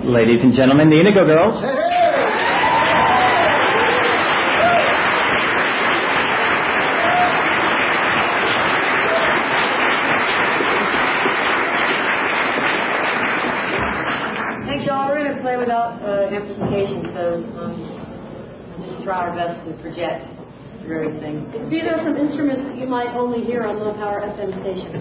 Ladies and gentlemen, the Indigo Girls. Thanks, y'all. We're going to play without amplification, so we'll just try our best to project through everything. These are some instruments that you might only hear on low-power FM stations.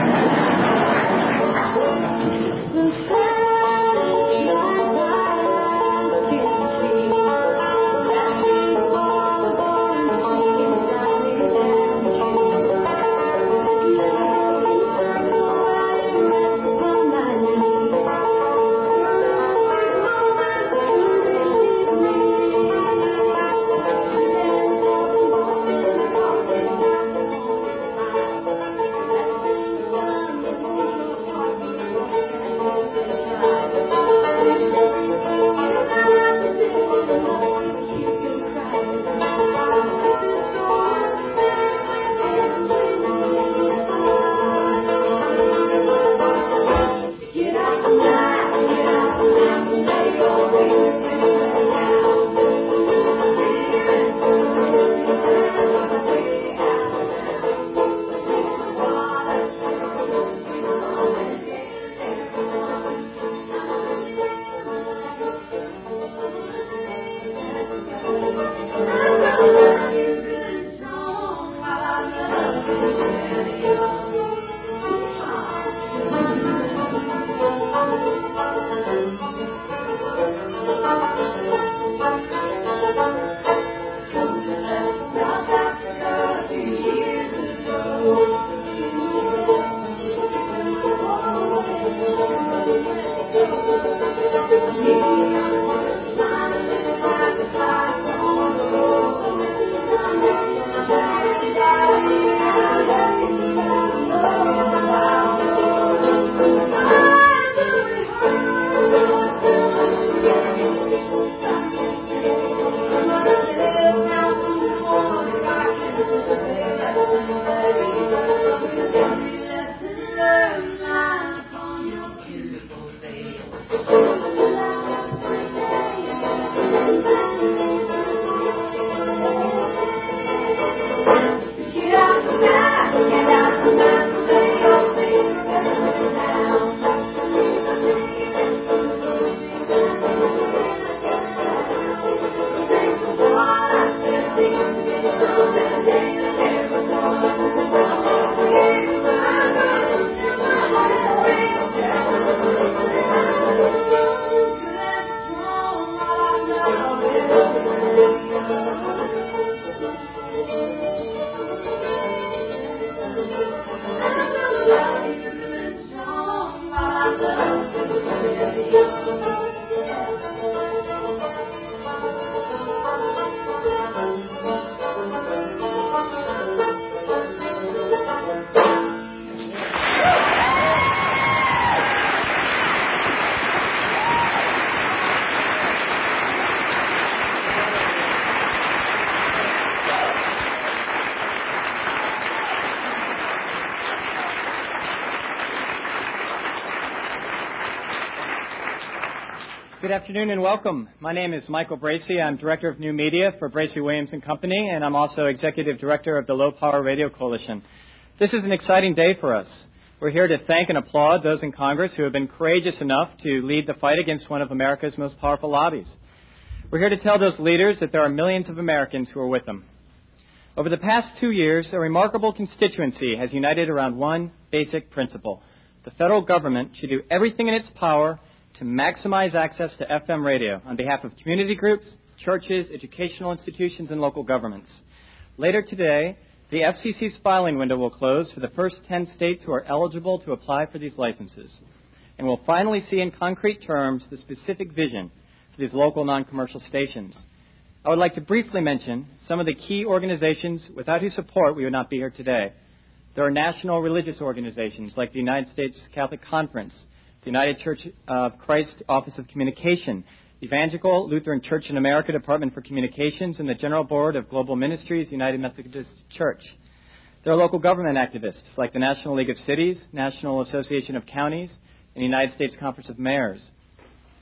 Good afternoon and welcome. My name is Michael Bracey. I'm Director of New Media for Bracey Williams and Company, and I'm also Executive Director of the Low Power Radio Coalition. This is an exciting day for us. We're here to thank and applaud those in Congress who have been courageous enough to lead the fight against one of America's most powerful lobbies. We're here to tell those leaders that there are millions of Americans who are with them. Over the past 2 years, a remarkable constituency has united around one basic principle. The federal government should do everything in its power to maximize access to FM radio on behalf of community groups, churches, educational institutions, and local governments. Later today, the FCC's filing window will close for the first 10 states who are eligible to apply for these licenses. And we'll finally see in concrete terms the specific vision for these local non-commercial stations. I would like to briefly mention some of the key organizations without whose support we would not be here today. There are national religious organizations like the United States Catholic Conference, the United Church of Christ Office of Communication, Evangelical Lutheran Church in America Department for Communications, and the General Board of Global Ministries, United Methodist Church. There are local government activists like the National League of Cities, National Association of Counties, and the United States Conference of Mayors.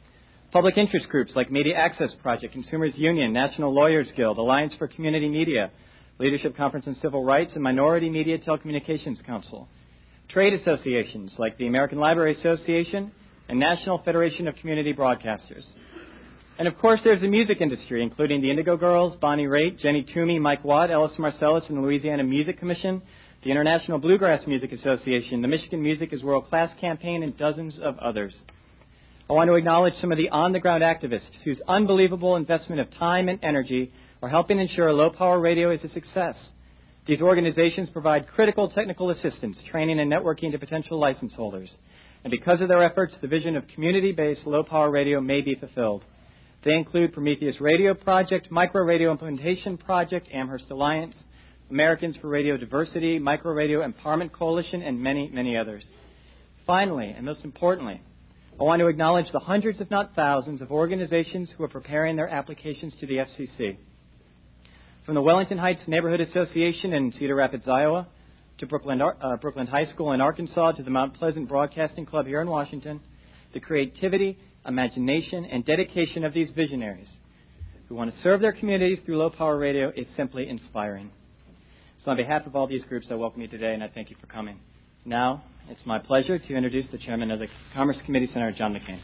Public interest groups like Media Access Project, Consumers Union, National Lawyers Guild, Alliance for Community Media, Leadership Conference on Civil Rights, and Minority Media Telecommunications Council. Trade associations like the American Library Association and National Federation of Community Broadcasters. And of course, there's the music industry, including the Indigo Girls, Bonnie Raitt, Jenny Toomey, Mike Watt, Ellis Marcellus, and the Louisiana Music Commission, the International Bluegrass Music Association, the Michigan Music is World Class campaign, and dozens of others. I want to acknowledge some of the on-the-ground activists whose unbelievable investment of time and energy are helping ensure low-power radio is a success. These organizations provide critical technical assistance, training, and networking to potential license holders. And because of their efforts, the vision of community-based low-power radio may be fulfilled. They include Prometheus Radio Project, Micro Radio Implementation Project, Amherst Alliance, Americans for Radio Diversity, Micro Radio Empowerment Coalition, and many, many others. Finally, and most importantly, I want to acknowledge the hundreds, if not thousands, of organizations who are preparing their applications to the FCC. From the Wellington Heights Neighborhood Association in Cedar Rapids, Iowa, to Brooklyn High School in Arkansas, to the Mount Pleasant Broadcasting Club here in Washington, the creativity, imagination, and dedication of these visionaries who want to serve their communities through low-power radio is simply inspiring. So on behalf of all these groups, I welcome you today, and I thank you for coming. Now, it's my pleasure to introduce the chairman of the Commerce Committee, Senator John McCain.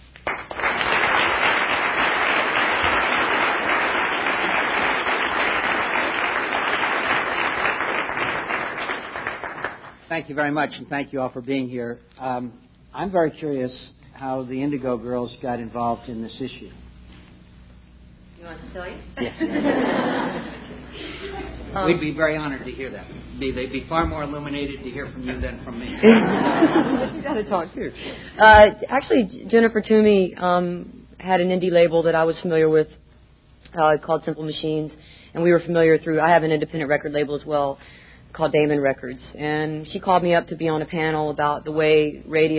Thank you very much, and thank you all for being here. I'm very curious how the Indigo Girls got involved in this issue. You want us to tell you? Yes. We'd be very honored to hear that. They'd be far more illuminated to hear from you than from me. You got to talk too. Actually, Jennifer Toomey had an indie label that I was familiar with called Simple Machines, and we were familiar through. I have an independent record label as well called Damon Records, and she called me up to be on a panel about the way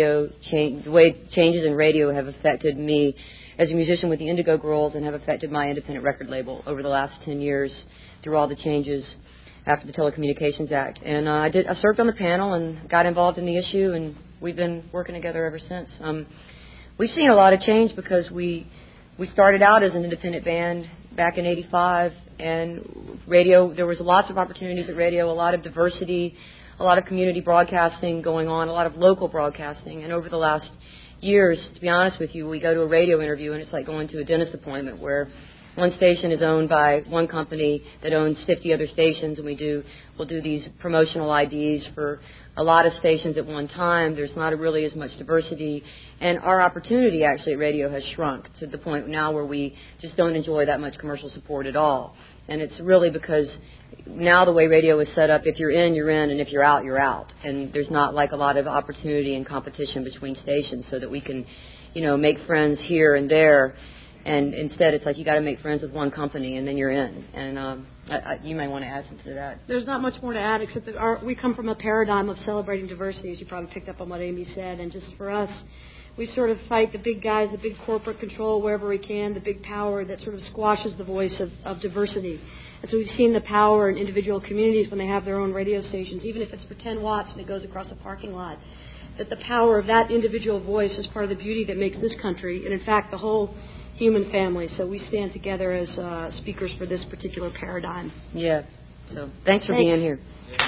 changes in radio have affected me as a musician with the Indigo Girls and have affected my independent record label over the last 10 years through all the changes after the Telecommunications Act. And I served on the panel and got involved in the issue, and we've been working together ever since. We've seen a lot of change because we started out as an independent band back in '85, and radio, there was lots of opportunities at radio, a lot of diversity, a lot of community broadcasting going on, a lot of local broadcasting. And over the last years, to be honest with you, we go to a radio interview and it's like going to a dentist appointment where one station is owned by one company that owns 50 other stations, and we'll do these promotional IDs for a lot of stations at one time. There's not really as much diversity, and our opportunity actually at radio has shrunk to the point now where we just don't enjoy that much commercial support at all. And it's really because now the way radio is set up, if you're in, you're in, and if you're out, you're out. And there's not like a lot of opportunity and competition between stations so that we can, make friends here and there. And instead, it's like you got to make friends with one company, and then you're in. And you may want to add something to that. There's not much more to add, except that we come from a paradigm of celebrating diversity, as you probably picked up on what Amy said. And just for us, we sort of fight the big guys, the big corporate control wherever we can, the big power that sort of squashes the voice of diversity. And so we've seen the power in individual communities when they have their own radio stations, even if it's for 10 watts and it goes across a parking lot, that the power of that individual voice is part of the beauty that makes this country, and in fact the whole human family. So we stand together as speakers for this particular paradigm. Yeah. So thanks for being here.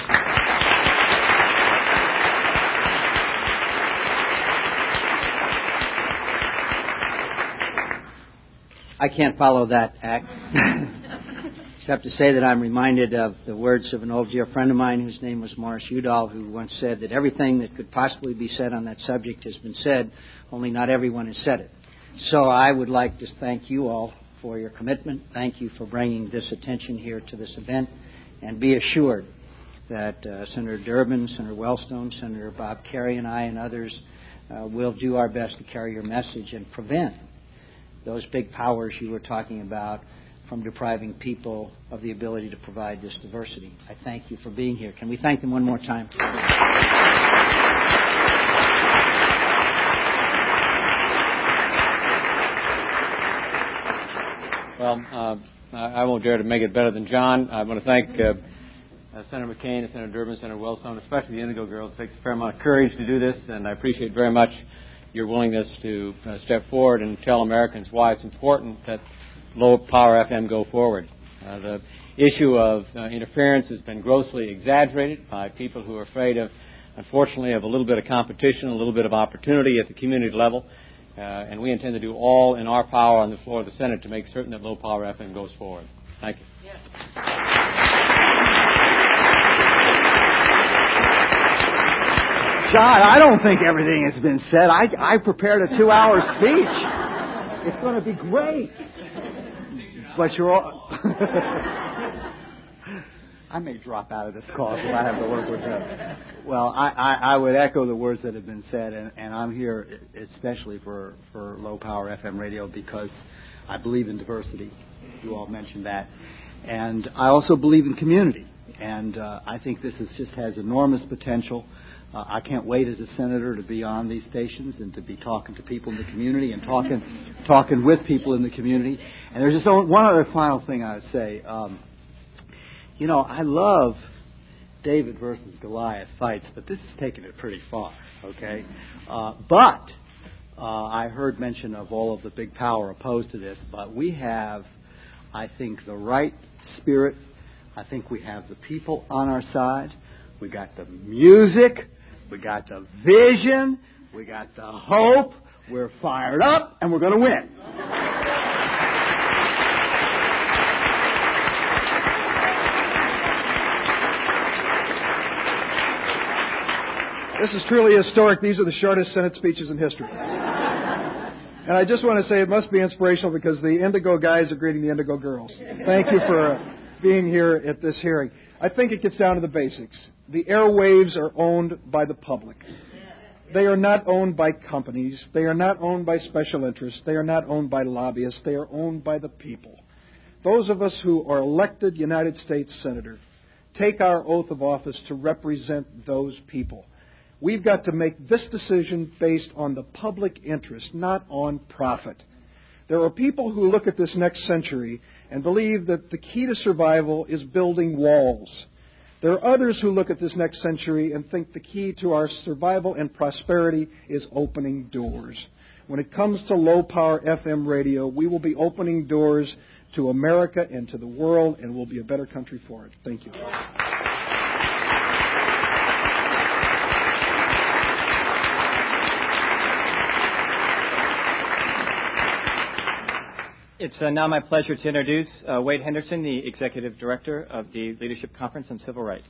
I can't follow that act, except to say that I'm reminded of the words of an old dear friend of mine whose name was Morris Udall, who once said that everything that could possibly be said on that subject has been said, only not everyone has said it. So I would like to thank you all for your commitment. Thank you for bringing this attention here to this event. And be assured that Senator Durbin, Senator Wellstone, Senator Bob Kerrey, and I and others will do our best to carry your message and prevent those big powers you were talking about from depriving people of the ability to provide this diversity. I thank you for being here. Can we thank them one more time? Well, I won't dare to make it better than John. I want to thank Senator McCain and Senator Durbin, Senator Wellstone, especially the Indigo Girls. It takes a fair amount of courage to do this, and I appreciate very much your willingness to step forward and tell Americans why it's important that low-power FM go forward. The issue of interference has been grossly exaggerated by people who are afraid of, unfortunately, of a little bit of competition, a little bit of opportunity at the community level. And we intend to do all in our power on the floor of the Senate to make certain that low-power FM goes forward. Thank you. Yes. John, I don't think everything has been said. I prepared a 2-hour speech. It's going to be great. But you're all... I may drop out of this call if I have to work with him. Well, I would echo the words that have been said, and I'm here especially for low-power FM radio because I believe in diversity. You all mentioned that. And I also believe in community. And I think this just has enormous potential. I can't wait as a senator to be on these stations and to be talking to people in the community and talking with people in the community. And there's just one other final thing I would say. I love David versus Goliath fights, but this is taking it pretty far, okay? But I heard mention of all of the big power opposed to this, but we have, I think, the right spirit. I think we have the people on our side. We got the music. We got the vision. We got the hope. We're fired up, and we're going to win. This is truly historic. These are the shortest Senate speeches in history. And I just want to say it must be inspirational because the Indigo guys are greeting the Indigo girls. Thank you for being here at this hearing. I think it gets down to the basics. The airwaves are owned by the public. They are not owned by companies. They are not owned by special interests. They are not owned by lobbyists. They are owned by the people. Those of us who are elected United States senators take our oath of office to represent those people. We've got to make this decision based on the public interest, not on profit. There are people who look at this next century and believe that the key to survival is building walls. There are others who look at this next century and think the key to our survival and prosperity is opening doors. When it comes to low-power FM radio, we will be opening doors to America and to the world, and we'll be a better country for it. Thank you. It's now my pleasure to introduce Wade Henderson, the Executive Director of the Leadership Conference on Civil Rights.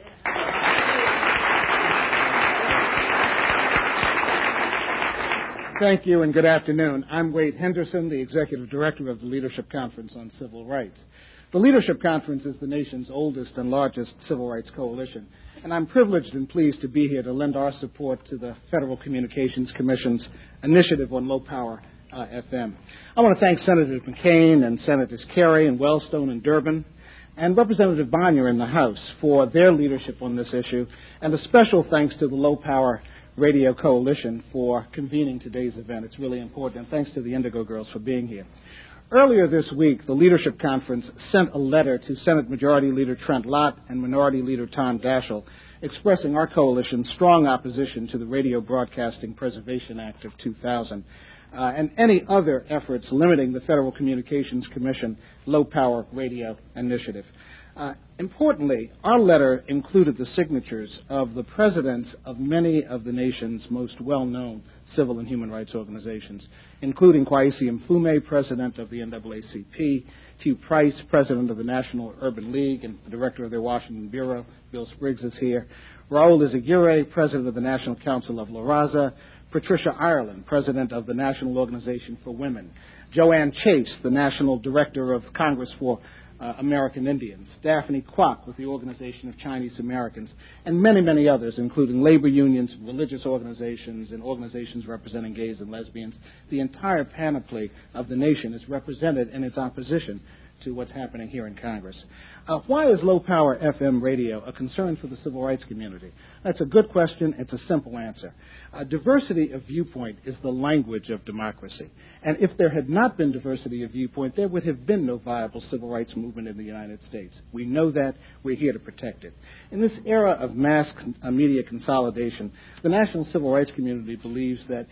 Thank you and good afternoon. I'm Wade Henderson, the Executive Director of the Leadership Conference on Civil Rights. The Leadership Conference is the nation's oldest and largest civil rights coalition, and I'm privileged and pleased to be here to lend our support to the Federal Communications Commission's initiative on low-power FM. I want to thank Senator McCain and Senators Kerry and Wellstone and Durbin and Representative Bonnier in the House for their leadership on this issue, and a special thanks to the Low Power Radio Coalition for convening today's event. It's really important, and thanks to the Indigo Girls for being here. Earlier this week, the Leadership Conference sent a letter to Senate Majority Leader Trent Lott and Minority Leader Tom Daschle expressing our coalition's strong opposition to the Radio Broadcasting Preservation Act of 2000. And any other efforts limiting the Federal Communications Commission low-power radio initiative. Importantly, our letter included the signatures of the presidents of many of the nation's most well-known civil and human rights organizations, including Kweisi Mfume, president of the NAACP, Hugh Price, president of the National Urban League and the director of their Washington Bureau. Bill Spriggs is here. Raul Izagirre, president of the National Council of La Raza. Patricia Ireland, president of the National Organization for Women. Joanne Chase, the national director of Congress for American Indians. Daphne Kwok with the Organization of Chinese Americans. And many, many others, including labor unions, religious organizations, and organizations representing gays and lesbians. The entire panoply of the nation is represented in its opposition to what's happening here in Congress. Why is low-power FM radio a concern for the civil rights community? That's a good question. It's a simple answer. Diversity of viewpoint is the language of democracy. And if there had not been diversity of viewpoint, there would have been no viable civil rights movement in the United States. We know that. We're here to protect it. In this era of mass media consolidation, the national civil rights community believes that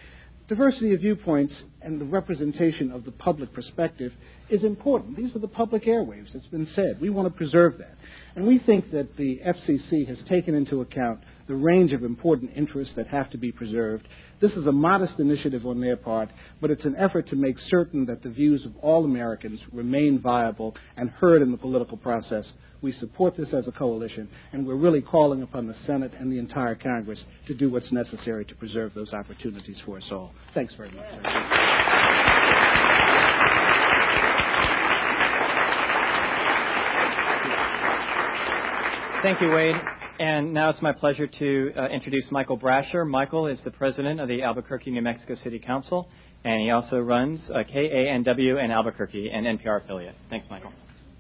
Diversity of viewpoints and the representation of the public perspective is important. These are the public airwaves. It's been said. We want to preserve that. And we think that the FCC has taken into account the range of important interests that have to be preserved. This is a modest initiative on their part, but it's an effort to make certain that the views of all Americans remain viable and heard in the political process. We support this as a coalition, and we're really calling upon the Senate and the entire Congress to do what's necessary to preserve those opportunities for us all. Thanks very much. Thank you, Wade. And now it's my pleasure to introduce Michael Brasher. Michael is the president of the Albuquerque, New Mexico City Council, and he also runs KANW in Albuquerque, an NPR affiliate. Thanks, Michael.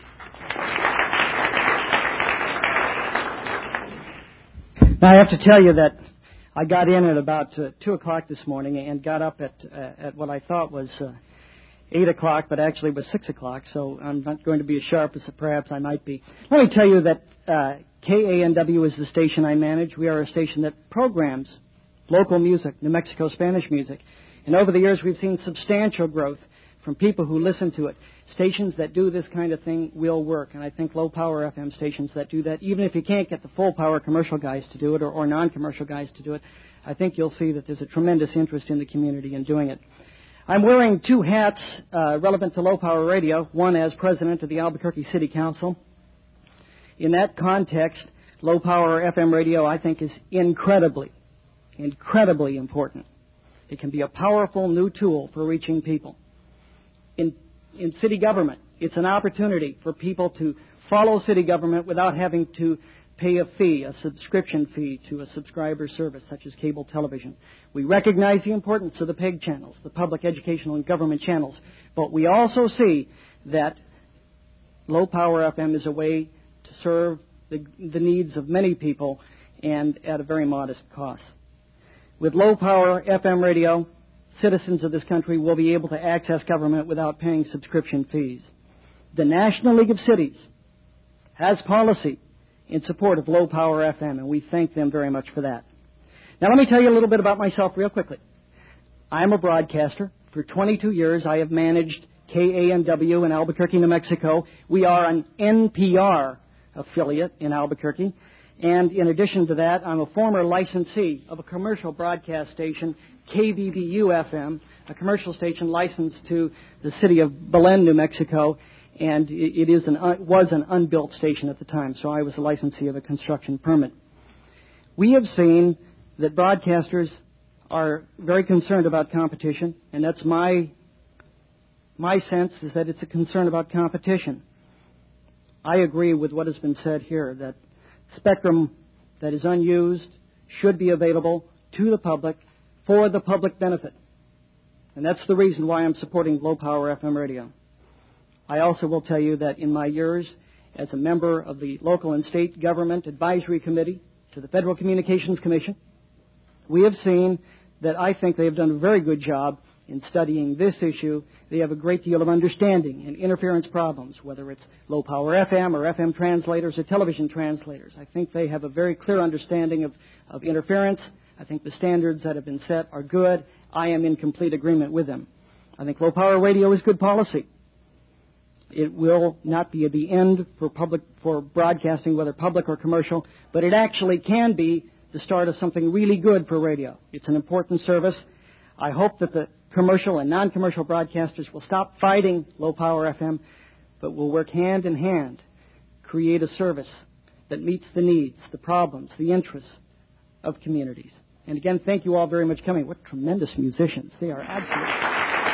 Now, I have to tell you that I got in at about 2 o'clock this morning and got up at what I thought was 8 o'clock, but actually was 6 o'clock, so I'm not going to be as sharp as perhaps I might be. Let me tell you that KANW is the station I manage. We are a station that programs local music, New Mexico Spanish music. And over the years, we've seen substantial growth from people who listen to it. Stations that do this kind of thing will work, and I think low-power FM stations that do that, even if you can't get the full-power commercial guys to do it or non-commercial guys to do it, I think you'll see that there's a tremendous interest in the community in doing it. I'm wearing 2 hats relevant to low-power radio, one as president of the Albuquerque City Council. In that context, low-power FM radio, I think, is incredibly important. It can be a powerful new tool for reaching people. In city government, it's an opportunity for people to follow city government without having to pay a fee, a subscription fee to a subscriber service such as cable television. We recognize the importance of the PEG channels, the public educational and government channels, but we also see that low-power FM is a way to serve the needs of many people and at a very modest cost. With low-power FM radio, citizens of this country will be able to access government without paying subscription fees. The National League of Cities has policy in support of low-power FM, and we thank them very much for that. Now, let me tell you a little bit about myself real quickly. I'm a broadcaster. For 22 years, I have managed KANW in Albuquerque, New Mexico. We are an NPR affiliate in Albuquerque. And in addition to that, I'm a former licensee of a commercial broadcast station, KBBU-FM, a commercial station licensed to the city of Belen, New Mexico, and it was an unbuilt station at the time, so I was a licensee of a construction permit. We have seen that broadcasters are very concerned about competition, and that's my sense is that it's a concern about competition. I agree with what has been said here, that spectrum that is unused should be available to the public for the public benefit. And that's the reason why I'm supporting low-power FM radio. I also will tell you that in my years as a member of the local and state government advisory committee to the Federal Communications Commission, we have seen that I think they have done a very good job in studying this issue. They have a great deal of understanding in interference problems, whether it's low-power FM or FM translators or television translators. I think they have a very clear understanding of interference. I think the standards that have been set are good. I am in complete agreement with them. I think low-power radio is good policy. It will not be the end for broadcasting, whether public or commercial, but it actually can be the start of something really good for radio. It's an important service. I hope that the commercial and non-commercial broadcasters will stop fighting low-power FM, but will work hand in hand, create a service that meets the needs, the problems, the interests of communities. And again, thank you all very much for coming. What tremendous musicians. They are absolutely...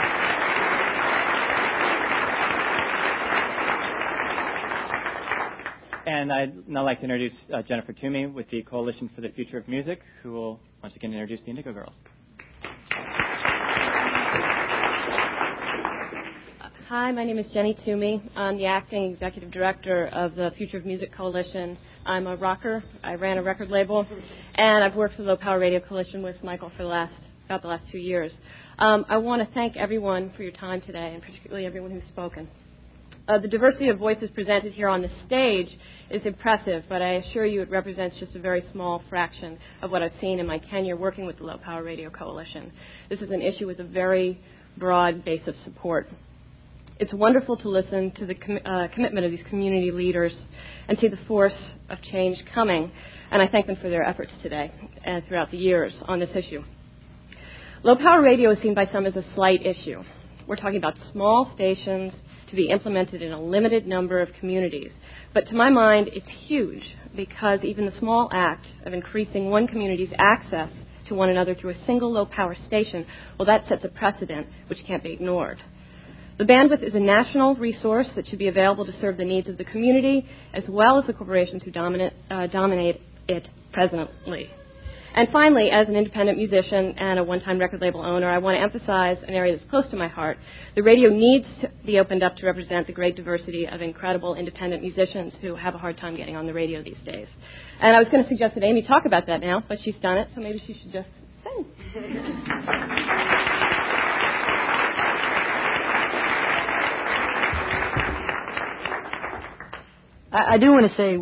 And I'd now like to introduce Jennifer Toomey with the Coalition for the Future of Music, who will once again introduce the Indigo Girls. Hi, my name is Jenny Toomey. I'm the acting executive director of the Future of Music Coalition. I'm a rocker. I ran a record label, and I've worked for the Low Power Radio Coalition with Michael for about the last 2 years. I want to thank everyone for your time today, and particularly everyone who's spoken. The diversity of voices presented here on the stage is impressive, but I assure you it represents just a very small fraction of what I've seen in my tenure working with the Low Power Radio Coalition. This is an issue with a very broad base of support. It's wonderful to listen to the commitment of these community leaders and see the force of change coming, and I thank them for their efforts today and throughout the years on this issue. Low power radio is seen by some as a slight issue. We're talking about small stations to be implemented in a limited number of communities. But to my mind, it's huge because even the small act of increasing one community's access to one another through a single low-power station, well, that sets a precedent which can't be ignored. The bandwidth is a national resource that should be available to serve the needs of the community as well as the corporations who dominate it presently. And finally, as an independent musician and a one-time record label owner, I want to emphasize an area that's close to my heart. The radio needs to be opened up to represent the great diversity of incredible independent musicians who have a hard time getting on the radio these days. And I was going to suggest that Amy talk about that now, but she's done it, so maybe she should just sing. I do want to say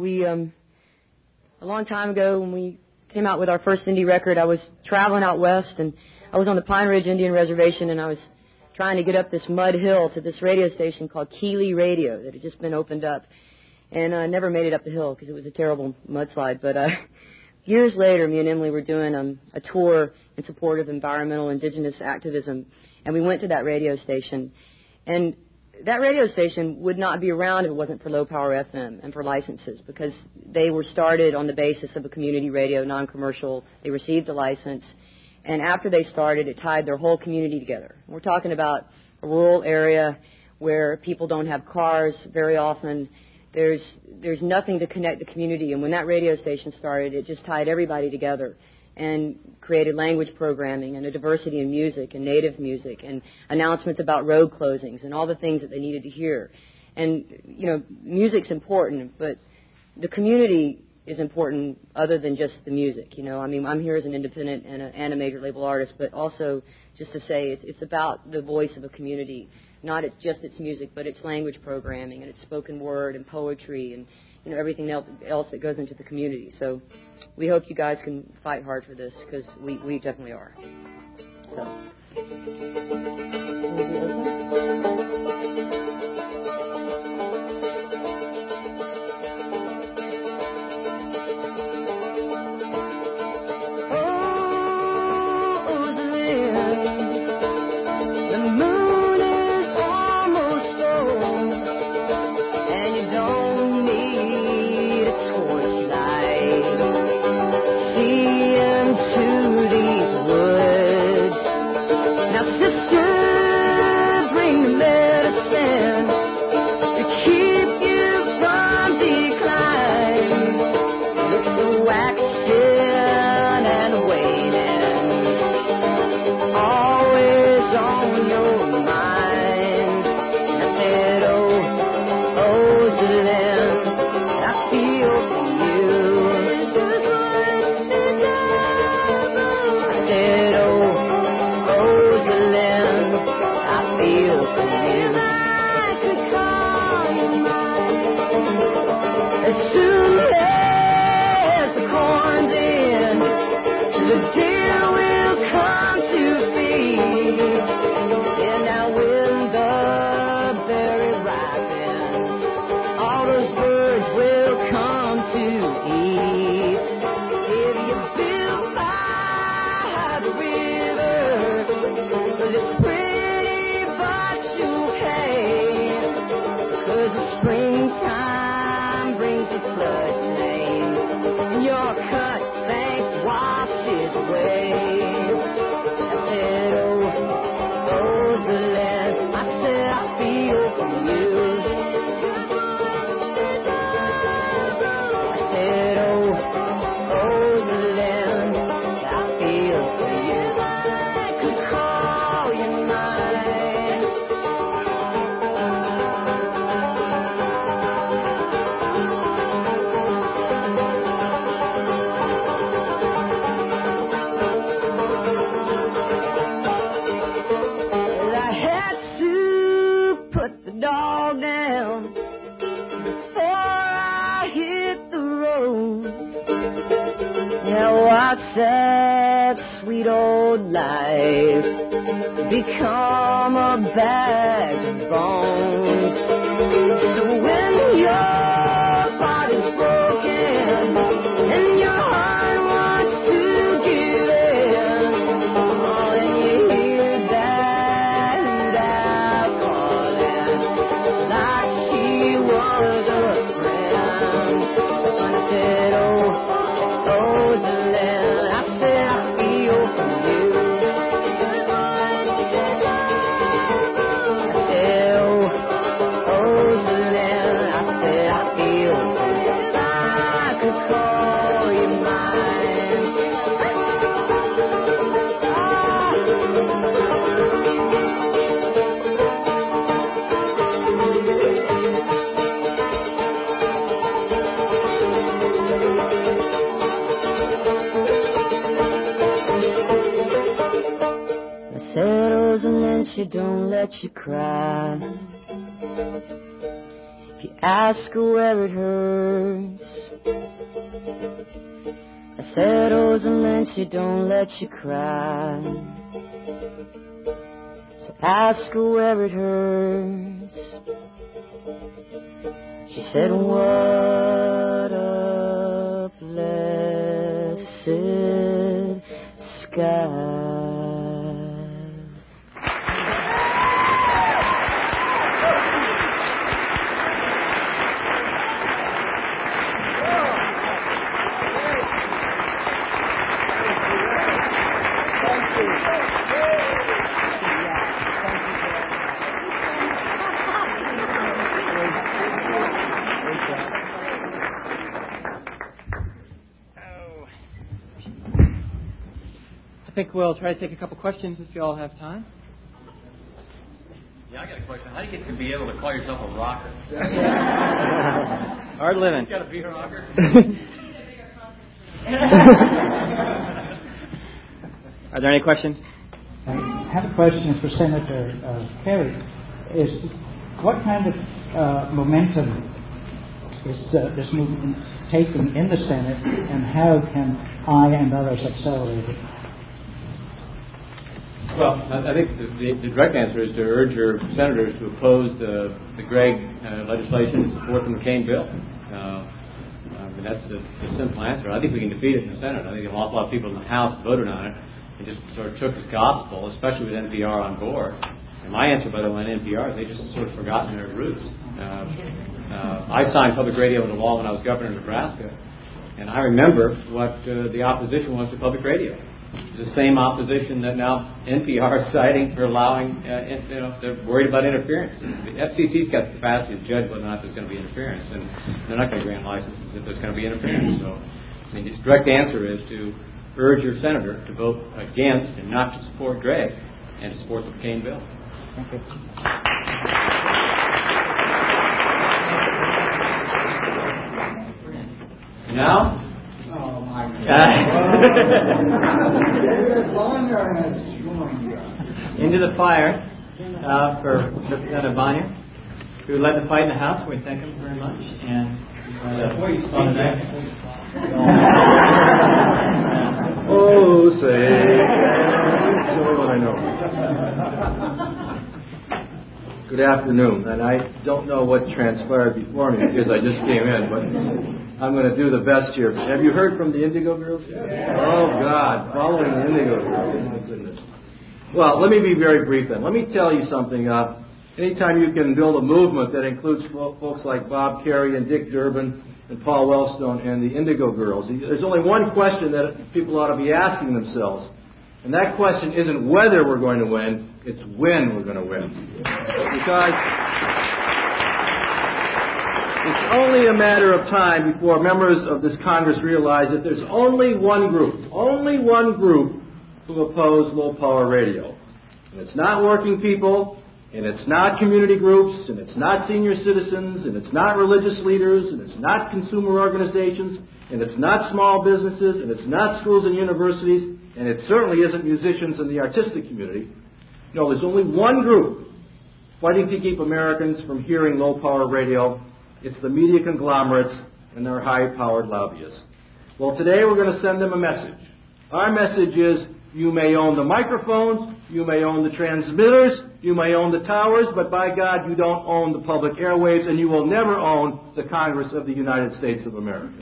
a long time ago when we came out with our first indie record, I was traveling out west, and I was on the Pine Ridge Indian Reservation, and I was trying to get up this mud hill to this radio station called Keeley Radio that had just been opened up, and I never made it up the hill because it was a terrible mudslide. But years later, me and Emily were doing a tour in support of environmental indigenous activism, and we went to that radio station, and that radio station would not be around if it wasn't for Low Power FM and for licenses, because they were started on the basis of a community radio, non-commercial. They received a license, and after they started, it tied their whole community together. We're talking about a rural area where people don't have cars very often. There's nothing to connect the community, and when that radio station started, it just tied everybody together and created language programming and a diversity in music and native music and announcements about road closings and all the things that they needed to hear. And, you know, music's important, but the community is important other than just the music. You know, I mean, I'm here as an independent and a major label artist, but also just to say it's about the voice of a community, not just its music, but its language programming and its spoken word and poetry and, you know, everything else that goes into the community. So we hope you guys can fight hard for this, because we definitely are. So. Jerusalem. dog down before I hit the road. Now watch that sweet old life become a bag of bones. So when your body's broken and your heart wants to give in, oh, and you hear that out calling like she was a friend. I said, oh, Rosalie, I said I feel for you. I said, oh, Rosalie, I said I feel if I could call you mine. I said, Rosalind, she don't let you cry. If you ask her where it hurts. I said, Rosalind, she don't let you cry. So ask her where it hurts. She said, what a blessed sky. I think we'll try to take a couple questions if you all have time. Yeah, I got a question. How do you get to be able to call yourself a rocker? Hard living. You got to be a rocker? Are there any questions? I have a question for Senator Kerry. What kind of momentum is this movement taking in the Senate, and how can I and others accelerate it? Well, I think the direct answer is to urge your senators to oppose the Gregg legislation and support the McCain bill. That's the simple answer. I think we can defeat it in the Senate. I think an awful lot of people in the House voted on it and just sort of took as gospel, especially with NPR on board. And my answer, by the way, on NPR is they just sort of forgotten their roots. I signed public radio into law when I was governor of Nebraska, and I remember what the opposition was to public radio. It's the same opposition that now NPR is citing for allowing, they're worried about interference. The FCC's got the capacity to judge whether or not there's going to be interference, and they're not going to grant licenses if there's going to be interference. So, I mean, the direct answer is to urge your senator to vote against and not to support Gregg and to support the McCain bill. Thank you. And now? Oh, my God. Into the fire for Representative Bonnier, who led the fight in the House. We thank him very much. And oh, say, I know. Good afternoon, and I don't know what transpired before me because I just came in, but I'm going to do the best here. Have you heard from the Indigo Girls? Oh, God, following the Indigo Girls. Oh, my goodness. Well, let me be very brief then. Let me tell you something. Anytime you can build a movement that includes folks like Bob Kerrey and Dick Durbin and Paul Wellstone and the Indigo Girls, there's only one question that people ought to be asking themselves. And that question isn't whether we're going to win, it's when we're going to win. Because it's only a matter of time before members of this Congress realize that there's only one group who oppose low-power radio. And it's not working people, and it's not community groups, and it's not senior citizens, and it's not religious leaders, and it's not consumer organizations, and it's not small businesses, and it's not schools and universities, and it certainly isn't musicians in the artistic community. No, there's only one group fighting to keep Americans from hearing low-power radio. It's the media conglomerates and their high-powered lobbyists. Well, today we're going to send them a message. Our message is, you may own the microphones, you may own the transmitters, you may own the towers, but by God, you don't own the public airwaves, and you will never own the Congress of the United States of America.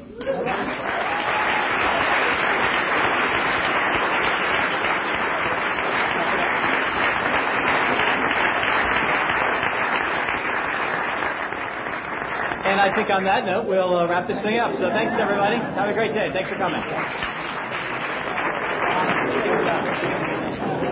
And I think on that note, we'll wrap this thing up. So thanks, everybody. Have a great day. Thanks for coming.